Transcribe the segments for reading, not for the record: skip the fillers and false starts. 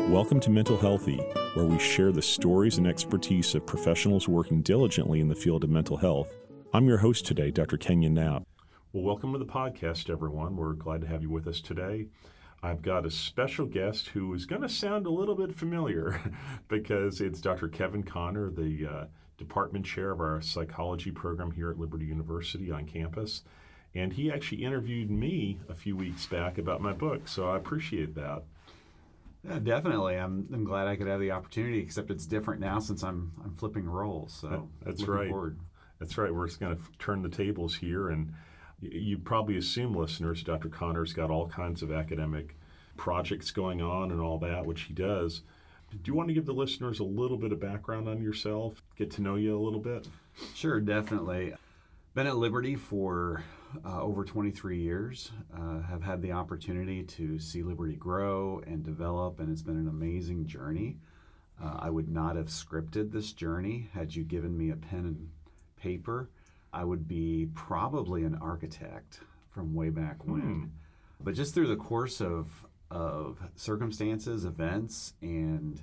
Welcome to Mental Healthy, where we share the stories and expertise of professionals working diligently in the field of mental health. I'm your host today, Dr. Kenyon Knapp. Well, welcome to the podcast, everyone. We're glad to have you with us today. I've got a special guest who is going to sound a little bit familiar because it's Dr. Kevin Conner, the department chair of our psychology program here at Liberty University on campus. And he actually interviewed me a few weeks back about my book, so I appreciate that. Yeah, definitely. I'm glad I could have the opportunity, except it's different now since I'm flipping roles. So that's looking right. Forward. That's right. We're just going to turn the tables here, and you probably assume, listeners, Dr. Conner's got all kinds of academic projects going on and all that, which he does. Do you want to give the listeners a little bit of background on yourself, get to know you a little bit? Sure, definitely. Been at Liberty for over 23 years. Have had the opportunity to see Liberty grow and develop, and it's been an amazing journey. I would not have scripted this journey had you given me a pen and paper. I would be probably an architect from way back when. But just through the course of circumstances, events, and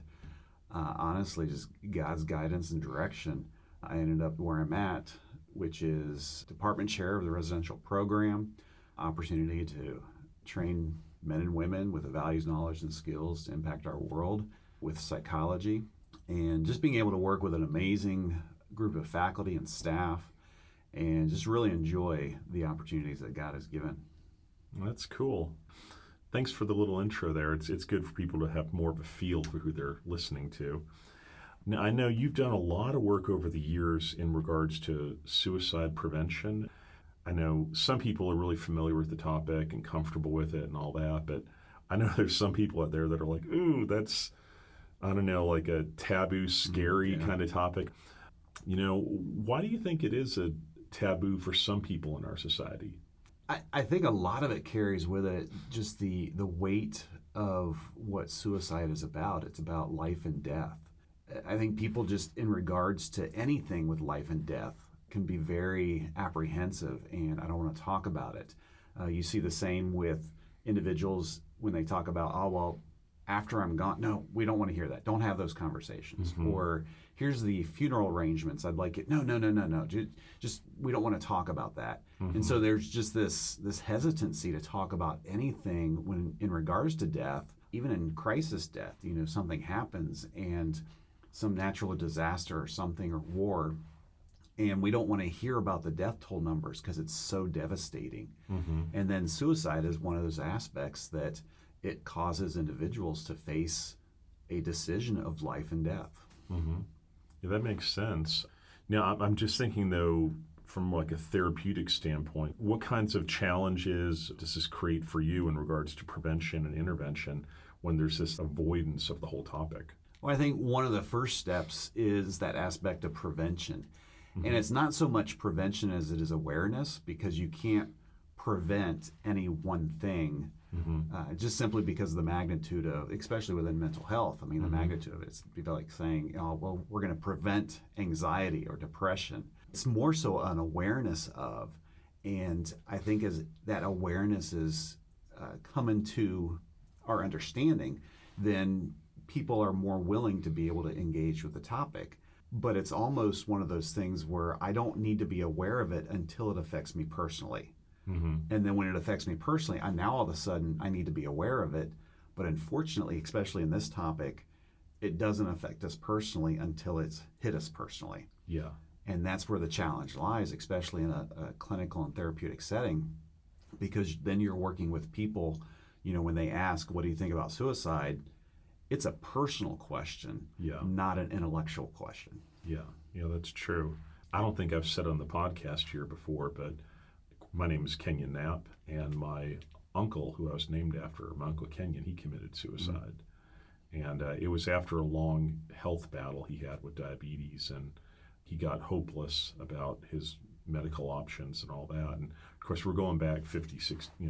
honestly just God's guidance and direction, I ended up where I'm at, which is department chair of the residential program, opportunity to train men and women with the values, knowledge, and skills to impact our world with psychology, and just being able to work with an amazing group of faculty and staff and just really enjoy the opportunities that God has given. That's cool. Thanks for the little intro there. It's good for people to have more of a feel for who they're listening to. Now, I know you've done a lot of work over the years in regards to suicide prevention. I know some people are really familiar with the topic and comfortable with it and all that, but I know there's some people out there that are like, ooh, that's, I don't know, like a taboo, scary kind of topic. You know, why do you think it is a taboo for some people in our society? I think a lot of it carries with it just the weight of what suicide is about. It's about life and death. I think people just in regards to anything with life and death can be very apprehensive, and I don't want to talk about it. You see the same with individuals when they talk about, oh, well, after I'm gone. No, we don't want to hear that. Don't have those conversations. Or here's the funeral arrangements. I'd like it. No. Just we don't want to talk about that. And so there's just this hesitancy to talk about anything when in regards to death, even in crisis death. You know, something happens and some natural disaster or something, or war, and we don't want to hear about the death toll numbers because it's so devastating. And then suicide is one of those aspects that it causes individuals to face a decision of life and death. Yeah, that makes sense. Now, I'm just thinking, though, from like a therapeutic standpoint, what kinds of challenges does this create for you in regards to prevention and intervention when there's this avoidance of the whole topic? Well, I think one of the first steps is that aspect of prevention. And it's not so much prevention as it is awareness, because you can't prevent any one thing just simply because of the magnitude of, especially within mental health. I mean, the magnitude of it's like saying, oh, well, we're going to prevent anxiety or depression. It's more so an awareness of, and I think as that awareness is coming to our understanding, then people are more willing to be able to engage with the topic. But it's almost one of those things where I don't need to be aware of it until it affects me personally. And then when it affects me personally, now all of a sudden I need to be aware of it. But unfortunately, especially in this topic, it doesn't affect us personally until it's hit us personally. Yeah. And that's where the challenge lies, especially in a clinical and therapeutic setting, because then you're working with people, you know, when they ask, what do you think about suicide? It's a personal question, not an intellectual question. Yeah, that's true. I don't think I've said on the podcast here before, but my name is Kenyon Knapp, and my uncle, who I was named after, my Uncle Kenyon, he committed suicide. And it was after a long health battle he had with diabetes, and he got hopeless about his medical options and all that. And of course, we're going back 50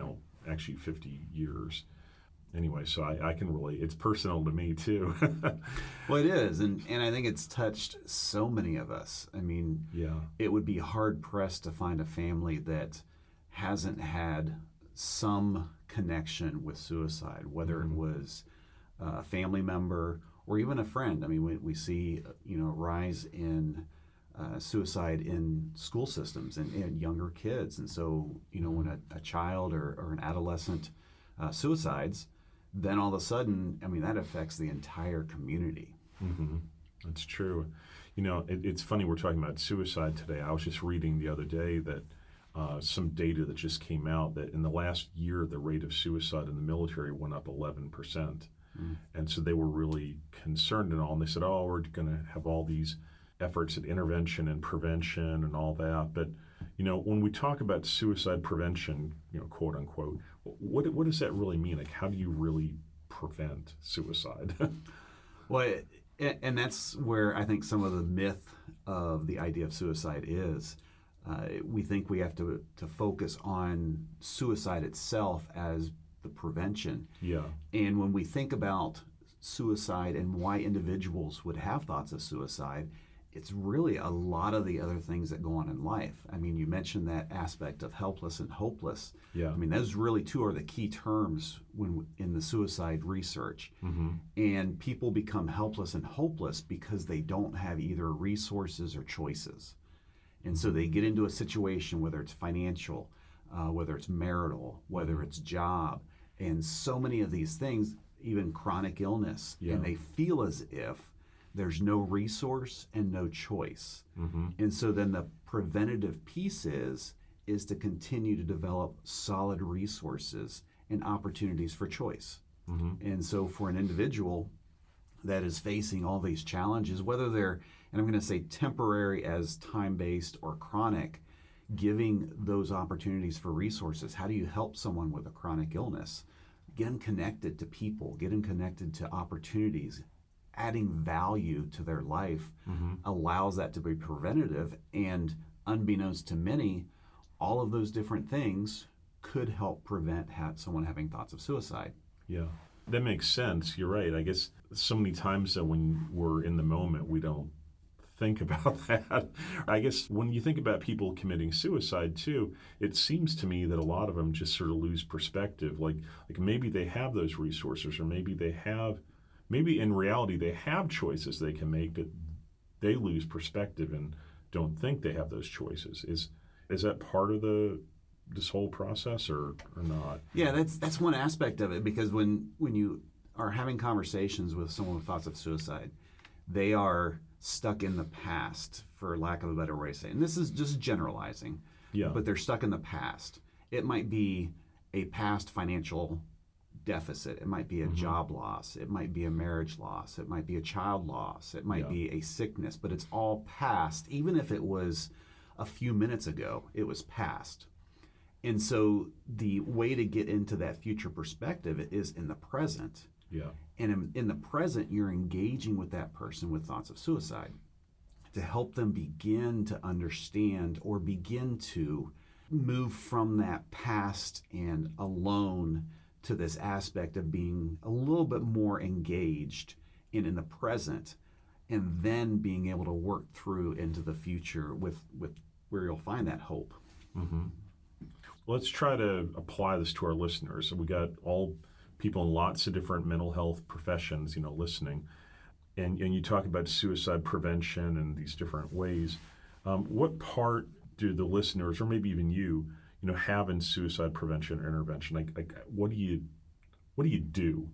years. Anyway, so I can relate. It's personal to me, too. Well, it is, and I think it's touched so many of us. I mean, it would be hard-pressed to find a family that hasn't had some connection with suicide, whether it was a family member, or even a friend. I mean, we see rise in suicide in school systems and younger kids. And so, when a child or an adolescent suicides, then all of a sudden, I mean, that affects the entire community. Mm-hmm. That's true. It's funny we're talking about suicide today. I was just reading the other day that some data that just came out that in the last year, the rate of suicide in the military went up 11%. And so they were really concerned and all. And they said, oh, we're going to have all these efforts at intervention and prevention and all that. But, when we talk about suicide prevention, quote unquote, what does that really mean? Like, how do you really prevent suicide? Well, and that's where I think some of the myth of the idea of suicide is. We think we have to focus on suicide itself as the prevention. Yeah. And when we think about suicide and why individuals would have thoughts of suicide, it's really a lot of the other things that go on in life. I mean, you mentioned that aspect of helpless and hopeless. Yeah. I mean, those really two are the key terms in the suicide research. Mm-hmm. And people become helpless and hopeless because they don't have either resources or choices. And so they get into a situation, whether it's financial, whether it's marital, whether it's job, and so many of these things, even chronic illness, and they feel as if there's no resource and no choice. Mm-hmm. And so then the preventative piece is to continue to develop solid resources and opportunities for choice. Mm-hmm. And so for an individual that is facing all these challenges, whether they're, and I'm going to say temporary as time-based or chronic, giving those opportunities for resources. How do you help someone with a chronic illness? Get them connected to people, get them connected to opportunities. Adding value to their life allows that to be preventative, and unbeknownst to many, all of those different things could help prevent someone having thoughts of suicide. Yeah, that makes sense. You're right. I guess so many times that when we're in the moment, we don't think about that. I guess when you think about people committing suicide too, it seems to me that a lot of them just sort of lose perspective. Like maybe they have those resources, or maybe in reality they have choices they can make, that they lose perspective and don't think they have those choices. Is that part of this whole process or not? Yeah, that's one aspect of it, because when you are having conversations with someone with thoughts of suicide, they are stuck in the past, for lack of a better way to say it. And this is just generalizing, but they're stuck in the past. It might be a past financial deficit. It might be a job loss. It might be a marriage loss. It might be a child loss. It might be a sickness, but it's all past. Even if it was a few minutes ago, it was past. And so the way to get into that future perspective is in the present. Yeah. And in the present, you're engaging with that person with thoughts of suicide to help them begin to understand or begin to move from that past and alone to this aspect of being a little bit more engaged in the present, and then being able to work through into the future with where you'll find that hope. Mm-hmm. Let's try to apply this to our listeners. So we got all people in lots of different mental health professions, listening. And you talk about suicide prevention and these different ways. What part do the listeners, or maybe even you, have in suicide prevention or intervention? Like what do you do?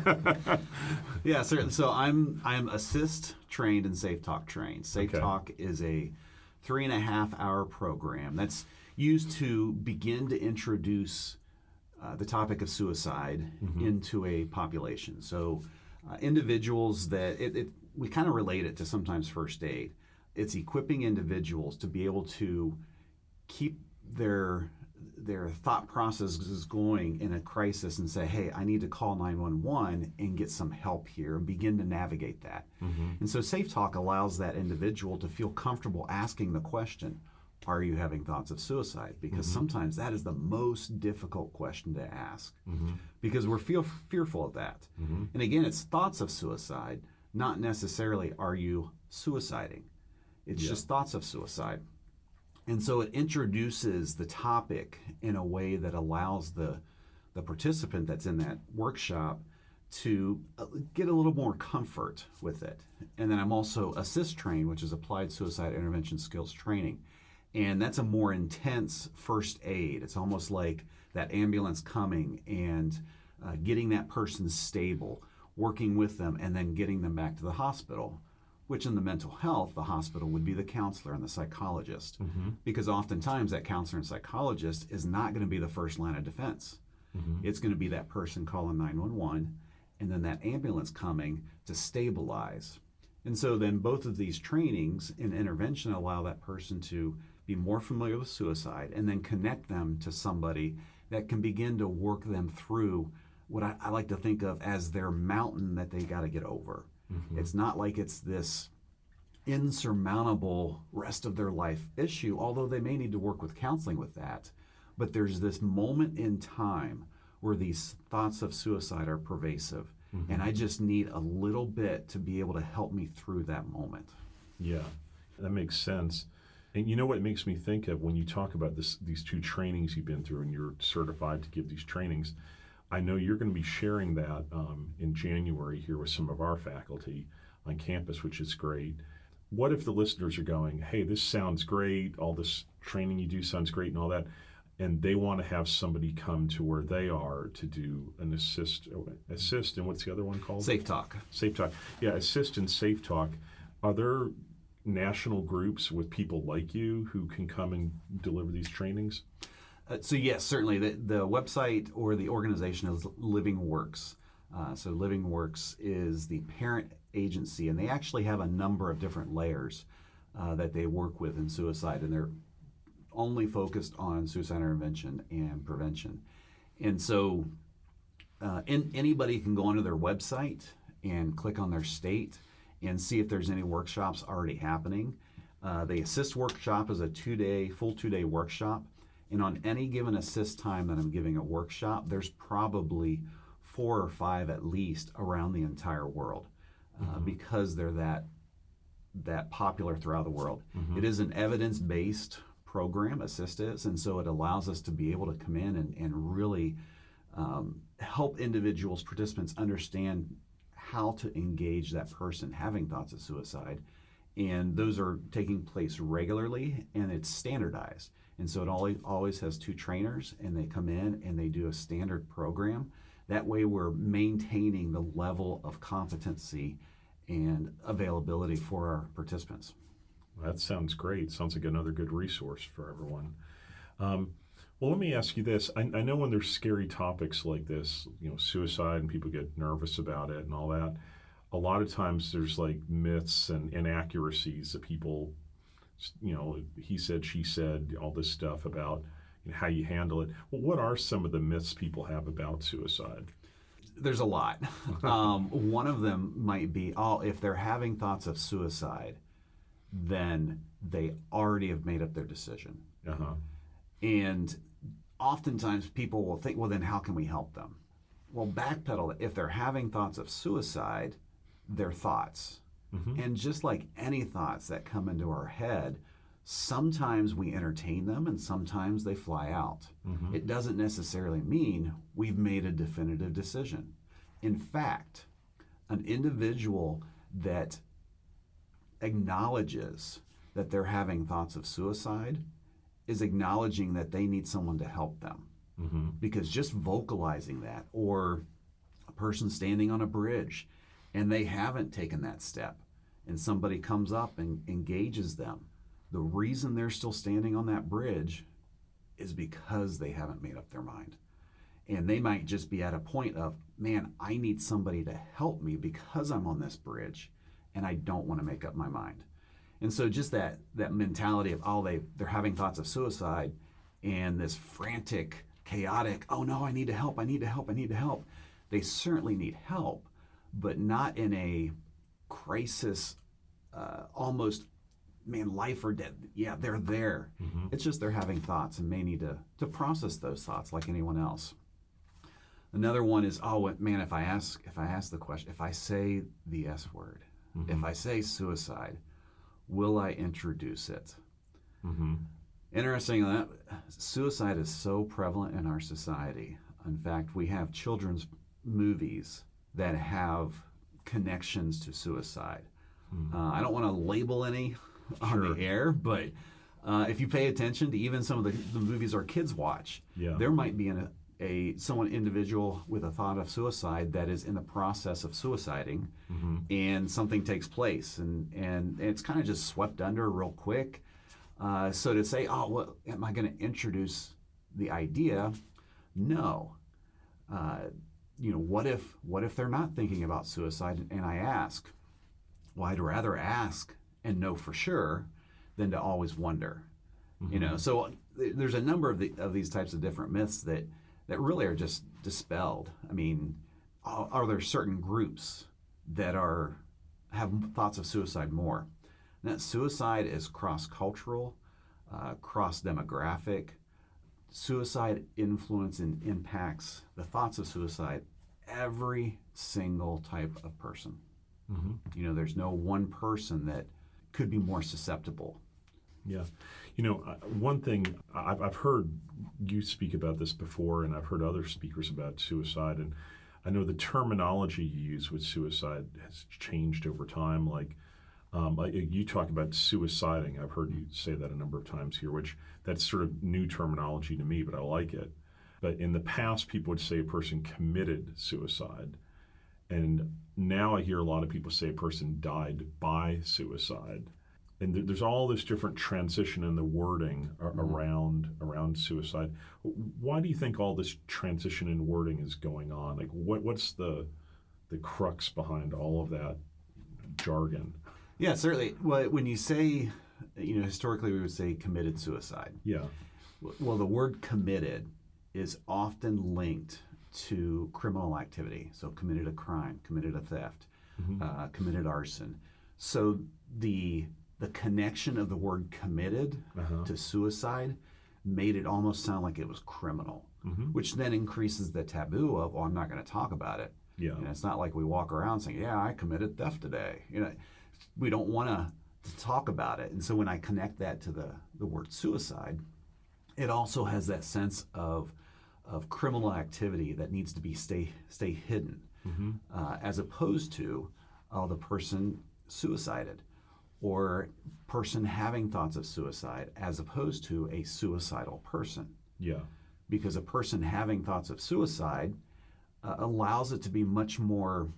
Yeah, certainly. So I'm assist trained and Safe Talk trained. Safe Talk is a 3.5-hour program that's used to begin to introduce the topic of suicide into a population. So individuals that we kind of relate it to sometimes first aid. It's equipping individuals to be able to keep their thought processes going in a crisis and say, hey, I need to call 911 and get some help here, and begin to navigate that. And so Safe Talk allows that individual to feel comfortable asking the question, are you having thoughts of suicide? Because sometimes that is the most difficult question to ask, because we're fearful of that. And again, it's thoughts of suicide, not necessarily are you suiciding. It's just thoughts of suicide. And so it introduces the topic in a way that allows the participant that's in that workshop to get a little more comfort with it. And then I'm also assist trained, which is applied suicide intervention skills training. And that's a more intense first aid. It's almost like that ambulance coming and getting that person stable, working with them, and then getting them back to the hospital, which in the mental health, the hospital would be the counselor and the psychologist. Because oftentimes that counselor and psychologist is not going to be the first line of defense. It's going to be that person calling 911 and then that ambulance coming to stabilize. And so then both of these trainings in intervention allow that person to be more familiar with suicide and then connect them to somebody that can begin to work them through what I like to think of as their mountain that they got to get over. It's not like it's this insurmountable rest of their life issue, although they may need to work with counseling with that. But there's this moment in time where these thoughts of suicide are pervasive. And I just need a little bit to be able to help me through that moment. Yeah, that makes sense. And you know what it makes me think of when you talk about these two trainings you've been through and you're certified to give these trainings? I know you're going to be sharing that in January here with some of our faculty on campus, which is great. What if the listeners are going, hey, this sounds great, all this training you do sounds great and all that, and they want to have somebody come to where they are to do an assist, and what's the other one called? Safe Talk. Safe Talk. Yeah, assist and Safe Talk. Are there national groups with people like you who can come and deliver these trainings? So yes, certainly. The website or the organization is Living Works. So Living Works is the parent agency, and they actually have a number of different layers that they work with in suicide, and they're only focused on suicide intervention and prevention. And so anybody can go onto their website and click on their state and see if there's any workshops already happening. The Assist workshop is a full two-day workshop. And on any given assist time that I'm giving a workshop, there's probably 4 or 5 at least around the entire world because they're that popular throughout the world. It is an evidence-based program, Assist is, and so it allows us to be able to come in and really help individuals, participants understand how to engage that person having thoughts of suicide. And those are taking place regularly, and it's standardized. And so it always has 2 trainers, and they come in and they do a standard program. That way we're maintaining the level of competency and availability for our participants. That sounds great. Sounds like another good resource for everyone. Well, let me ask you this. I know when there's scary topics like this, suicide, and people get nervous about it and all that, a lot of times there's like myths and inaccuracies that people, he said, she said, all this stuff about how you handle it. Well, what are some of the myths people have about suicide? There's a lot. One of them might be, if they're having thoughts of suicide, then they already have made up their decision. And oftentimes people will think, well, then how can we help them? Well, backpedal. If they're having thoughts of suicide, they're thoughts. And just like any thoughts that come into our head, sometimes we entertain them and sometimes they fly out. It doesn't necessarily mean we've made a definitive decision. In fact, an individual that acknowledges that they're having thoughts of suicide is acknowledging that they need someone to help them. Because just vocalizing that, or a person standing on a bridge and they haven't taken that step, and somebody comes up and engages them, the reason they're still standing on that bridge is because they haven't made up their mind. And they might just be at a point of, man, I need somebody to help me because I'm on this bridge and I don't want to make up my mind. And so just that mentality of, they're having thoughts of suicide and this frantic, chaotic, oh no, I need to help, I need to help, I need to help. They certainly need help, but not in a crisis, almost, man, life or death. Yeah, they're there. It's just they're having thoughts and may need to process those thoughts like anyone else. Another one is, man, if I ask the question, if I say the S word, if I say suicide, will I introduce it? Interesting that suicide is so prevalent in our society. In fact, we have children's movies that have connections to suicide. I don't want to label any on Sure. the air, but if you pay attention to even some of the movies our kids watch, Yeah. there might be someone individual with a thought of suicide that is in the process of suiciding, and something takes place, and it's kind of just swept under real quick. So to say, oh, well, am I going to introduce the idea? No. What if they're not thinking about suicide? And I ask, well, I'd rather ask and know for sure than to always wonder. So there's a number of these types of different myths that really are just dispelled. I mean, are there certain groups that have thoughts of suicide more? And that suicide is cross-cultural, cross-demographic. Suicide influence and impacts the thoughts of suicide every single type of person. There's no one person that could be more susceptible. Yeah. One thing I've heard you speak about this before, and I've heard other speakers about suicide, and I know the terminology you use with suicide has changed over time. Like you talk about suiciding. I've heard you say that a number of times here, which that's sort of new terminology to me, but I like it. But in the past, people would say a person committed suicide. And now I hear a lot of people say a person died by suicide. And there's all this different transition in the wording around suicide. Why do you think all this transition in wording is going on? Like, what's the crux behind all of that jargon? Yeah, certainly. Well, when you say, historically we would say committed suicide. Yeah. Well, the word committed is often linked to criminal activity. So committed a crime, committed a theft, committed arson. So the connection of the word committed to suicide made it almost sound like it was criminal, which then increases the taboo of, I'm not going to talk about it. Yeah. It's not like we walk around saying, yeah, I committed theft today. We don't want to talk about it. And so when I connect that to the word suicide, it also has that sense of criminal activity that needs to be stay hidden, as opposed to the person suicided, or person having thoughts of suicide, as opposed to a suicidal person. Yeah. Because a person having thoughts of suicide allows it to be much more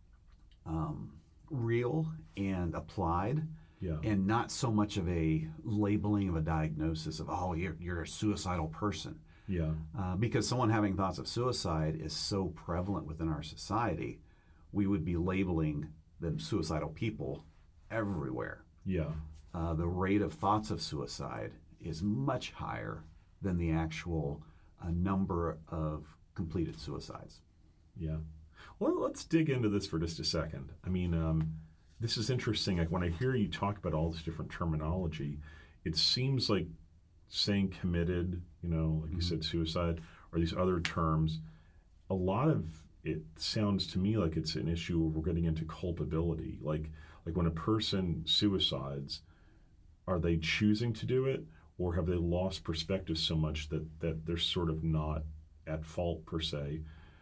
real and applied, and not so much of a labeling of a diagnosis of, oh, you're a suicidal person. Yeah. Because someone having thoughts of suicide is so prevalent within our society, we would be labeling them suicidal people everywhere. Yeah. The rate of thoughts of suicide is much higher than the actual number of completed suicides. Yeah. Well, let's dig into this for just a second. I mean, this is interesting. Like when I hear you talk about all this different terminology, it seems like saying committed, like you said, suicide, or these other terms, a lot of it sounds to me like it's an issue where we're getting into culpability. Like when a person suicides, are they choosing to do it, or have they lost perspective so much that they're sort of not at fault per se?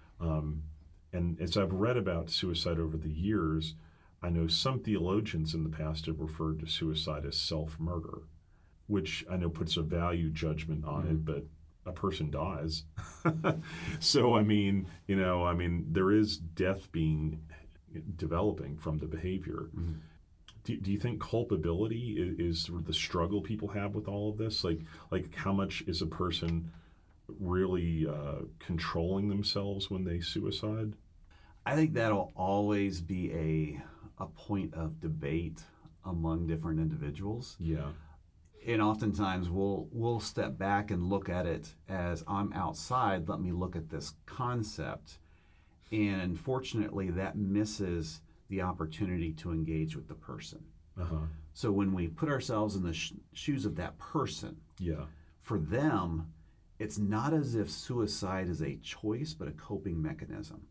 And as I've read about suicide over the years, I know some theologians in the past have referred to suicide as self-murder, which I know puts a value judgment on it, but a person dies. So, I mean, there is death developing from the behavior. Do you think culpability is sort of the struggle people have with all of this? Like how much is a person really controlling themselves when they suicide? I think that'll always be a point of debate among different individuals. Yeah. And oftentimes we'll step back and look at it as, I'm outside, let me look at this concept. And unfortunately, that misses the opportunity to engage with the person. So when we put ourselves in the shoes of that person, for them, it's not as if suicide is a choice, but a coping mechanism.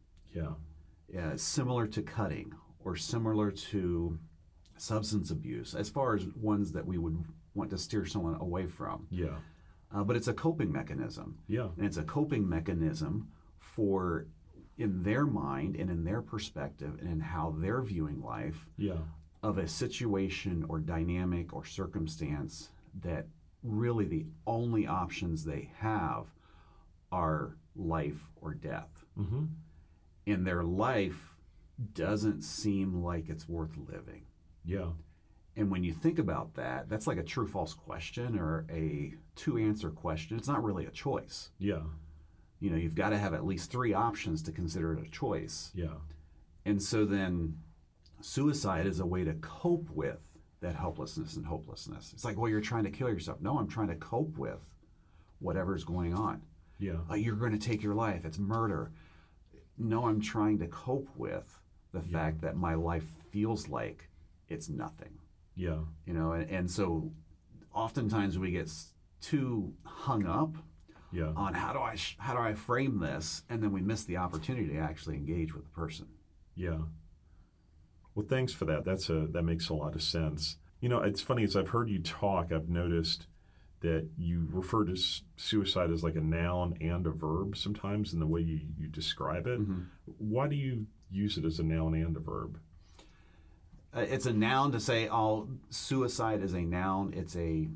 Similar to cutting, or similar to substance abuse, as far as ones that we would want to steer someone away from. But it's a coping mechanism. And it's a coping mechanism for in their mind and in their perspective and in how they're viewing life Yeah. of a situation or dynamic or circumstance that really the only options they have are life or death. Mm-hmm. And their life doesn't seem like it's worth living. Yeah. And when you think about that, that's like a true false question or a two answer question. It's not really a choice. Yeah. You know, you've got to have at least three options to consider it a choice. Yeah. And so then suicide is a way to cope with that helplessness and hopelessness. It's like, well, you're trying to kill yourself. No, I'm trying to cope with whatever's going on. Yeah. You're going to take your life. It's murder. No, I'm trying to cope with the fact that my life feels like it's nothing. Yeah. You know, and so oftentimes we get too hung up Yeah. on how do I frame this, and then we miss the opportunity to actually engage with the person. Yeah. Well, thanks for that. That makes a lot of sense. You know, it's funny as I've heard you talk, I've noticed that you refer to suicide as like a noun and a verb sometimes in the way you describe it. Mm-hmm. Why do you use it as a noun and a verb? It's a noun to say, oh, suicide is a noun. It's a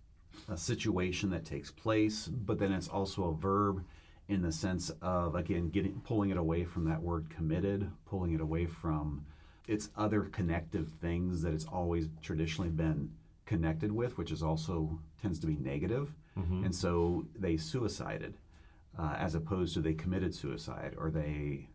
situation that takes place, but then it's also a verb in the sense of, again, pulling it away from that word committed, pulling it away from its other connective things that it's always traditionally been connected with, which is also tends to be negative. Mm-hmm. And so they suicided as opposed to they committed suicide or they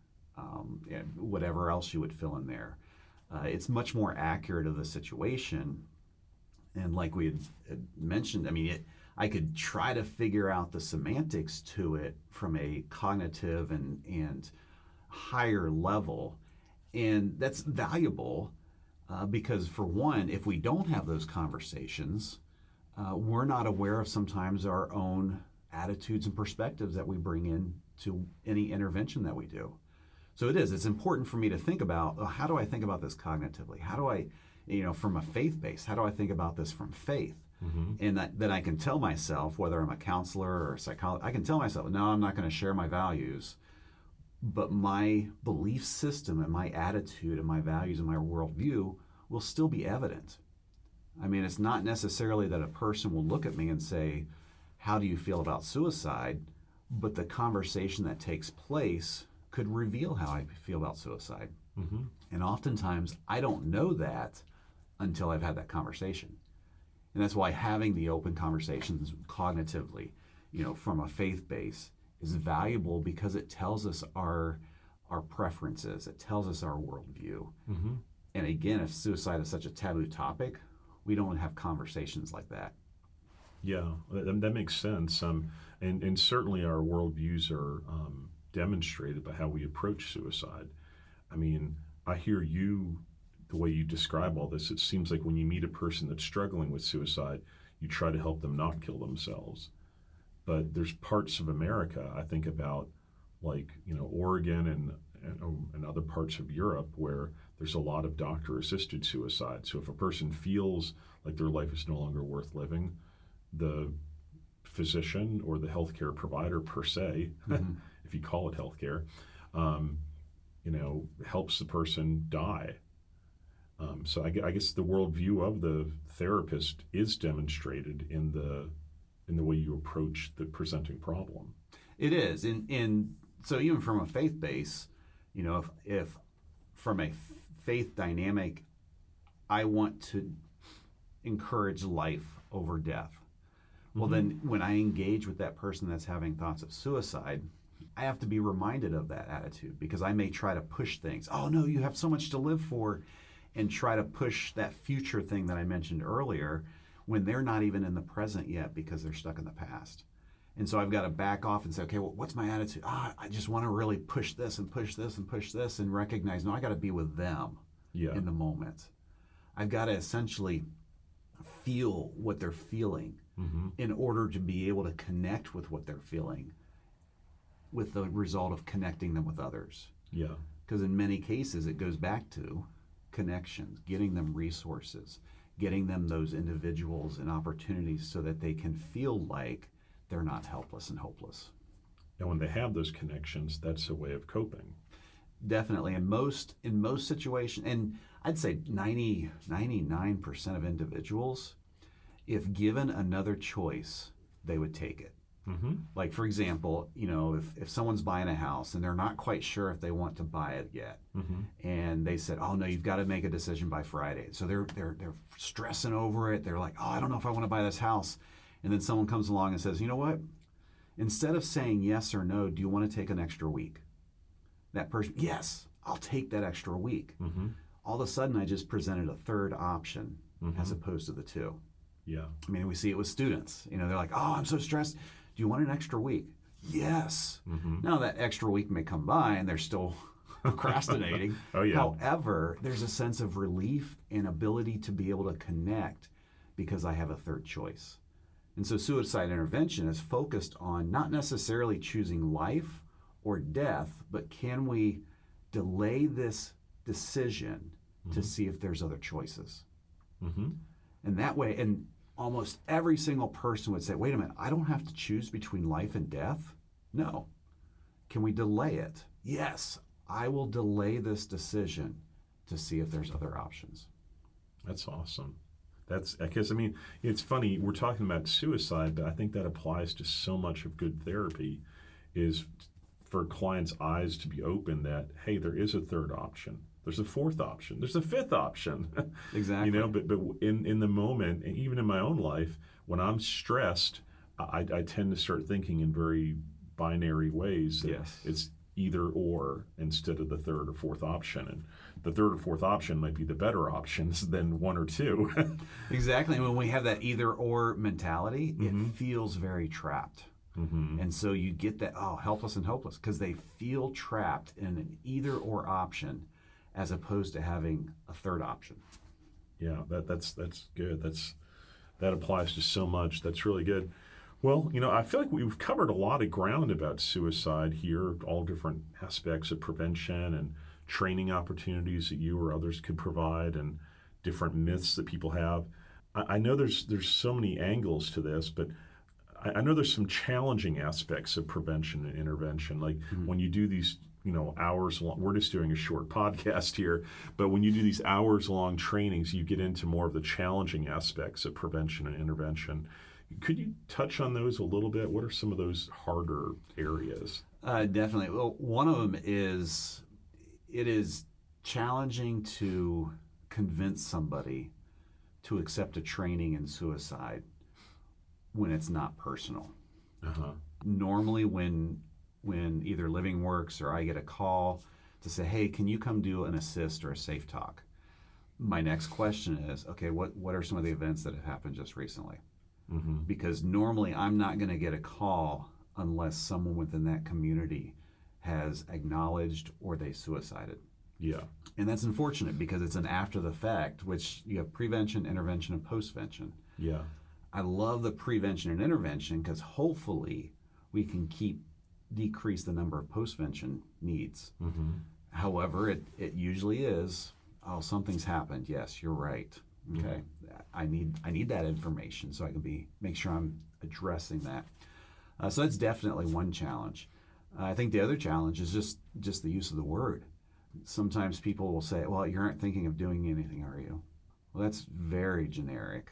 whatever else you would fill in there. It's much more accurate of the situation. And like we had mentioned, I mean, I could try to figure out the semantics to it from a cognitive and higher level. And that's valuable because, for one, if we don't have those conversations, we're not aware of sometimes our own attitudes and perspectives that we bring in to any intervention that we do. So it's important for me to think about, how do I think about this cognitively? How do I, from a faith base, how do I think about this from faith? Mm-hmm. And that I can tell myself, whether I'm a counselor or a psychologist, I can tell myself, no, I'm not going to share my values, but my belief system and my attitude and my values and my worldview will still be evident. I mean, it's not necessarily that a person will look at me and say, how do you feel about suicide? But the conversation that takes place could reveal how I feel about suicide. Mm-hmm. And oftentimes I don't know that until I've had that conversation. And that's why having the open conversations cognitively, from a faith base is valuable because it tells us our preferences. It tells us our worldview. Mm-hmm. And again, if suicide is such a taboo topic, we don't have conversations like that. Yeah, that makes sense. And certainly our worldviews are demonstrated by how we approach suicide. I mean, I hear the way you describe all this, it seems like when you meet a person that's struggling with suicide, you try to help them not kill themselves. But there's parts of America, I think about, like, Oregon and other parts of Europe where there's a lot of doctor-assisted suicide. So if a person feels like their life is no longer worth living, the physician or the healthcare provider per se, Mm-hmm. if you call it healthcare, helps the person die. So I guess the worldview of the therapist is demonstrated in the way you approach the presenting problem. It is, and so even from a faith base, if from a faith dynamic, I want to encourage life over death. Well, Mm-hmm. then when I engage with that person that's having thoughts of suicide, I have to be reminded of that attitude because I may try to push things. Oh, no, you have so much to live for, and try to push that future thing that I mentioned earlier when they're not even in the present yet because they're stuck in the past. And so I've got to back off and say, okay, well, what's my attitude? I just want to really push this and push this and push this and recognize, no, I got to be with them in the moment. I've got to essentially feel what they're feeling Mm-hmm. in order to be able to connect with what they're feeling, with the result of connecting them with others. Yeah. Because in many cases, it goes back to connections, getting them resources, getting them those individuals and opportunities so that they can feel like they're not helpless and hopeless. And when they have those connections, that's a way of coping. Definitely. In most situations, and I'd say 99% of individuals, if given another choice, they would take it. Mm-hmm. Like, for example, if someone's buying a house and they're not quite sure if they want to buy it yet, Mm-hmm. and they said, "Oh no, you've got to make a decision by Friday." So they're stressing over it. They're like, "Oh, I don't know if I want to buy this house." And then someone comes along and says, "You know what? Instead of saying yes or no, do you want to take an extra week?" That person, "Yes, I'll take that extra week." Mm-hmm. All of a sudden, I just presented a third option Mm-hmm. as opposed to the two. Yeah. I mean, we see it with students. They're like, "Oh, I'm so stressed. Do you want an extra week?" Yes. Mm-hmm. Now that extra week may come by and they're still procrastinating. Oh, yeah. However, there's a sense of relief and ability to be able to connect because I have a third choice. And so suicide intervention is focused on not necessarily choosing life or death, but can we delay this decision to see if there's other choices? Mm-hmm. And that way, and almost every single person would say, "Wait a minute, I don't have to choose between life and death." No. Can we delay it? Yes, I will delay this decision to see if there's other options. That's awesome. It's funny, we're talking about suicide, but I think that applies to so much of good therapy, is for clients' eyes to be open that, hey, there is a third option. There's a fourth option. There's a fifth option. Exactly. But in the moment, and even in my own life, when I'm stressed, I tend to start thinking in very binary ways. That Yes. It's either or instead of the third or fourth option. And the third or fourth option might be the better options than one or two. Exactly. And when we have that either or mentality, Mhm. it feels very trapped. Mm-hmm. And so you get that, helpless and hopeless, because they feel trapped in an either or option as opposed to having a third option. Yeah, that's good. That applies to so much. That's really good. Well, I feel like we've covered a lot of ground about suicide here, all different aspects of prevention and training opportunities that you or others could provide, and different myths that people have. I know there's so many angles to this, but I know there's some challenging aspects of prevention and intervention. Like when you do these, hours long, we're just doing a short podcast here, but when you do these hours long trainings, you get into more of the challenging aspects of prevention and intervention. Could you touch on those a little bit? What are some of those harder areas? Definitely. Well, one of them is it is challenging to convince somebody to accept a training in suicide when it's not personal. Uh-huh. Normally, when either Living Works or I get a call to say, "Hey, can you come do an assist or a safe talk?" My next question is, okay, what are some of the events that have happened just recently? Mm-hmm. Because normally I'm not going to get a call unless someone within that community has acknowledged or they suicided. Yeah. And that's unfortunate because it's an after the fact, which you have prevention, intervention, and postvention. Yeah. I love the prevention and intervention because hopefully we can decrease the number of postvention needs. Mm-hmm. However, it usually is, something's happened. Yes, you're right. Okay. I need that information so I can make sure I'm addressing that. So that's definitely one challenge. I think the other challenge is just the use of the word. Sometimes people will say, "Well, you aren't thinking of doing anything, are you?" Well, that's very generic.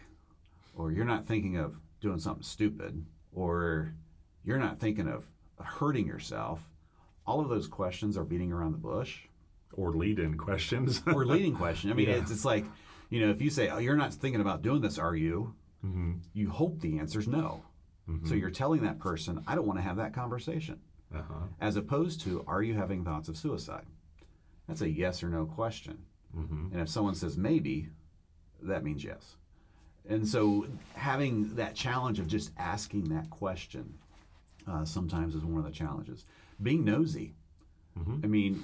Or you're not thinking of doing something stupid, or you're not thinking of hurting yourself. All of those questions are beating around the bush. Or lead-in questions. Or leading question. I mean, Yeah. it's like, if you say, "Oh, you're not thinking about doing this, are you?" Mm-hmm. You hope the answer's no. Mm-hmm. So you're telling that person, "I don't want to have that conversation." Uh-huh. As opposed to, "Are you having thoughts of suicide?" That's a yes or no question. Mm-hmm. And if someone says maybe, that means yes. And so having that challenge of just asking that question sometimes is one of the challenges. Being nosy. Mm-hmm. I mean,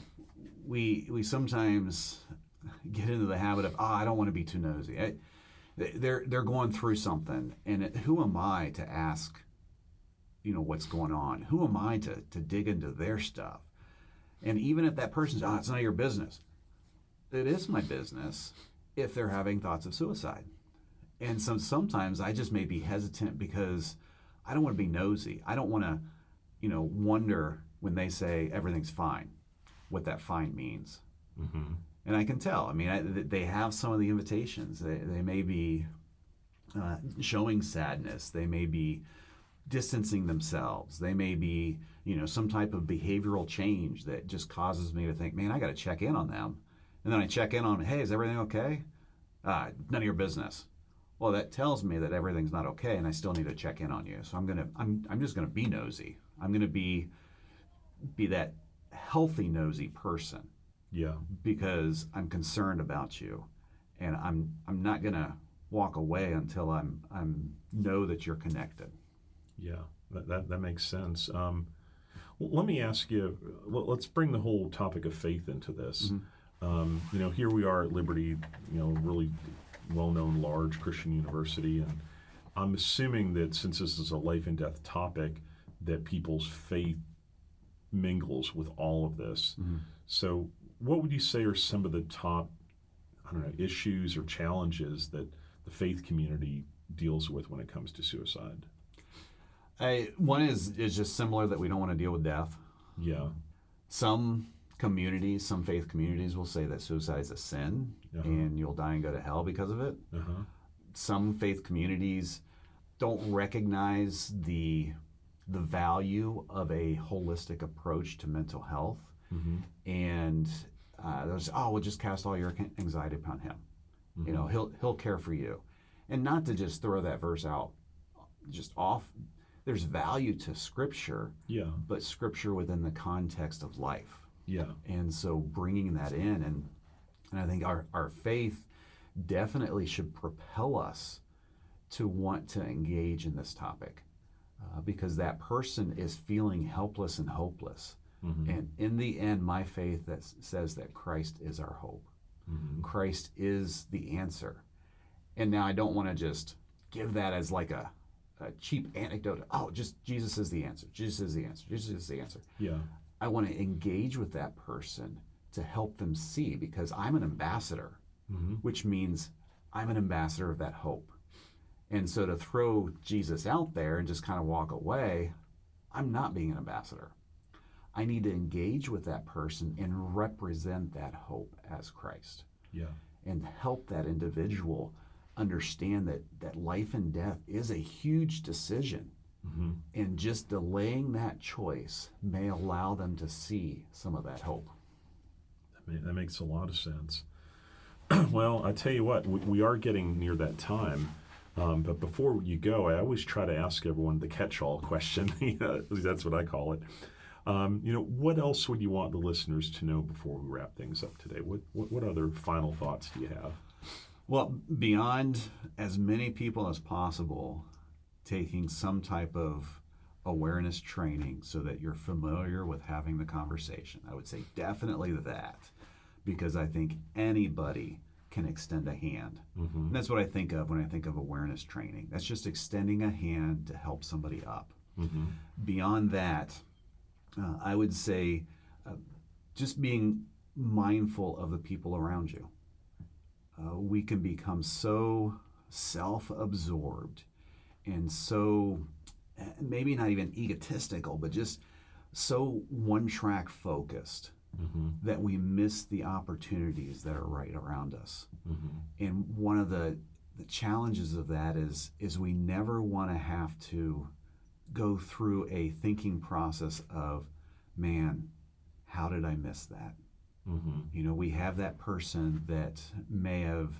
we sometimes get into the habit of, I don't want to be too nosy. They're going through something, and who am I to ask, what's going on? Who am I to dig into their stuff? And even if that person's, it's none of your business. It is my business if they're having thoughts of suicide. And so sometimes I just may be hesitant because I don't want to be nosy. I don't want to wonder when they say everything's fine, what that fine means. Mm-hmm. And I can tell. I mean, they have some of the invitations. They may be showing sadness. They may be distancing themselves. They may be, some type of behavioral change that just causes me to think, man, I got to check in on them. And then I check in on, hey, is everything okay? None of your business. Well, that tells me that everything's not okay, and I still need to check in on you. So I'm just gonna be nosy. I'm gonna be that healthy nosy person Yeah. because I'm concerned about you, and I'm not gonna walk away until I'm know that you're connected. Yeah. That makes sense. Well, let me ask you. Let's bring the whole topic of faith into this. Here we are at Liberty. Really well-known large Christian university, and I'm assuming that since this is a life and death topic, that people's faith mingles with all of this. So what would you say are some of the top, issues or challenges that the faith community deals with when it comes to suicide? One is just similar, that we don't want to deal with death. Yeah. Some faith communities will say that suicide is a sin and you'll die and go to hell because of it. Some faith communities don't recognize the value of a holistic approach to mental health. And there's, we'll just cast all your anxiety upon him. He'll care for you. And not to just throw that verse out just off. There's value to Scripture, but Scripture within the context of life. Yeah. And so bringing that in, and I think our faith definitely should propel us to want to engage in this topic because that person is feeling helpless and hopeless. And in the end, my faith that says that Christ is our hope. Christ is the answer. And now I don't want to just give that as like a cheap anecdote. Just Jesus is the answer. Jesus is the answer. Jesus is the answer. Yeah. I want to engage with that person to help them see, because I'm an ambassador, which means I'm an ambassador of that hope. And so to throw Jesus out there and just kind of walk away, I'm not being an ambassador. I need to engage with that person and represent that hope as Christ. Yeah. And help that individual understand that life and death is a huge decision. And just delaying that choice may allow them to see some of that hope. That makes a lot of sense. Well, I tell you what, we are getting near that time. But before you go, I always try to ask everyone the catch-all question. That's what I call it. What else would you want the listeners to know before we wrap things up today? What other final thoughts do you have? Well, beyond as many people as possible taking some type of awareness training so that you're familiar with having the conversation, I would say definitely that, because I think anybody can extend a hand. And that's what I think of when I think of awareness training. That's just extending a hand to help somebody up. Beyond that, I would say just being mindful of the people around you. We can become so self-absorbed and so, maybe not even egotistical, but just so one-track focused that we miss the opportunities that are right around us. And one of the challenges of that is we never want to have to go through a thinking process of, man, how did I miss that? We have that person that may have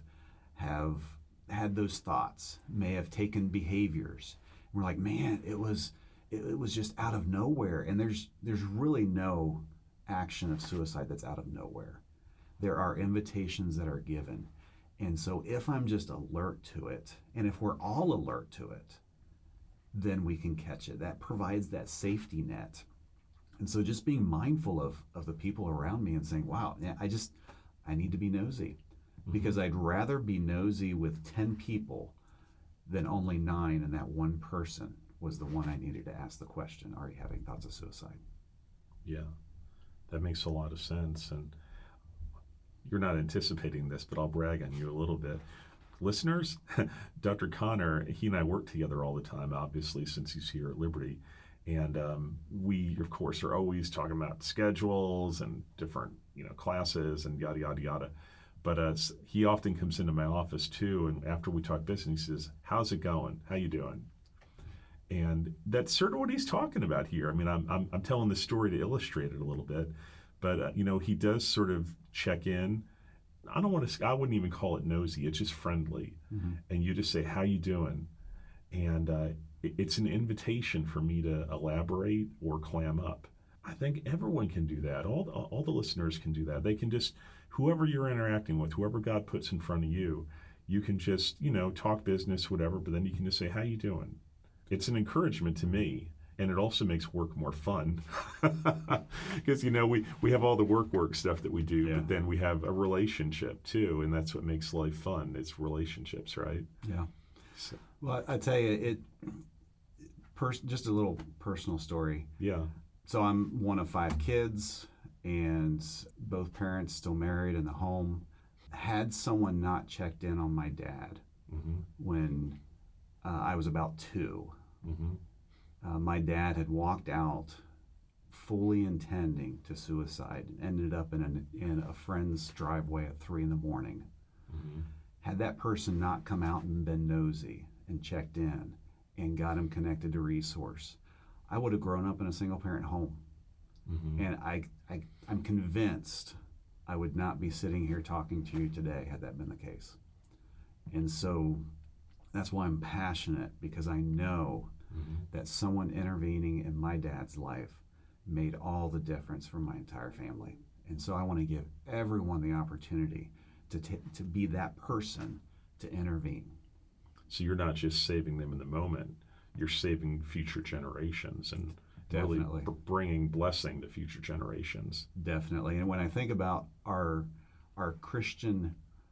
had those thoughts, may have taken behaviors. We're like, man, it was just out of nowhere. And there's really no action of suicide that's out of nowhere. There are invitations that are given. And so if I'm just alert to it, and if we're all alert to it, then we can catch it. That provides that safety net. And so just being mindful of the people around me and saying, wow, I need to be nosy, because I'd rather be nosy with 10 people than only 9, and that one person was the one I needed to ask the question, are you having thoughts of suicide? Yeah, that makes a lot of sense. And you're not anticipating this, but I'll brag on you a little bit. Listeners, Dr. Connor, he and I work together all the time, obviously, since he's here at Liberty. And we, of course, are always talking about schedules and different, classes and yada, yada, yada. But he often comes into my office too, and after we talk business, he says, "How's it going? How you doing?" And that's sort of what he's talking about here. I mean, I'm telling this story to illustrate it a little bit, but he does sort of check in. I wouldn't even call it nosy. It's just friendly, and you just say, "How you doing?" And it's an invitation for me to elaborate or clam up. I think everyone can do that. All the listeners can do that. They can just, whoever you're interacting with, whoever God puts in front of you, you can just, talk business, whatever, but then you can just say, "How you doing?" It's an encouragement to me, and it also makes work more fun because, we have all the work stuff that we do, but then we have a relationship too, and that's what makes life fun. It's relationships, right? Yeah. So. Well, I tell you, just a little personal story. Yeah. So I'm one of 5 kids, and both parents still married in the home. Had someone not checked in on my dad when I was about 2, my dad had walked out fully intending to suicide, ended up in a friend's driveway at 3 a.m. Had that person not come out and been nosy and checked in and got him connected to resource, I would have grown up in a single-parent home. And I'm convinced I would not be sitting here talking to you today had that been the case. And so that's why I'm passionate, because I know that someone intervening in my dad's life made all the difference for my entire family. And so I want to give everyone the opportunity to be that person to intervene. So you're not just saving them in the moment, you're saving future generations and Definitely. really bringing blessing to future generations. Definitely. And when I think about our Christian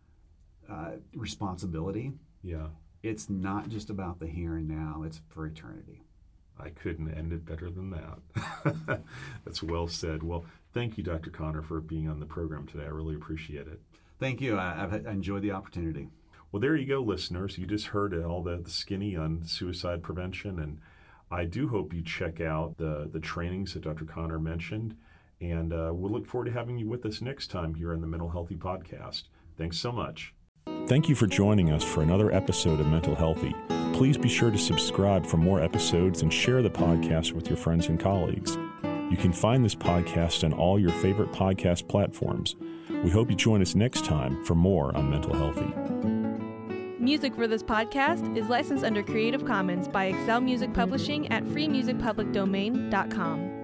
responsibility, it's not just about the here and now, it's for eternity. I couldn't end it better than that. That's well said. Well, thank you, Dr. Conner, for being on the program today. I really appreciate it. Thank you. I've enjoyed the opportunity. Well, there you go, listeners. You just heard all the skinny on suicide prevention, and I do hope you check out the trainings that Dr. Conner mentioned, and we'll look forward to having you with us next time here on the Mental Healthy Podcast. Thanks so much. Thank you for joining us for another episode of Mental Healthy. Please be sure to subscribe for more episodes and share the podcast with your friends and colleagues. You can find this podcast on all your favorite podcast platforms. We hope you join us next time for more on Mental Healthy. Music for this podcast is licensed under Creative Commons by Excel Music Publishing at freemusicpublicdomain.com.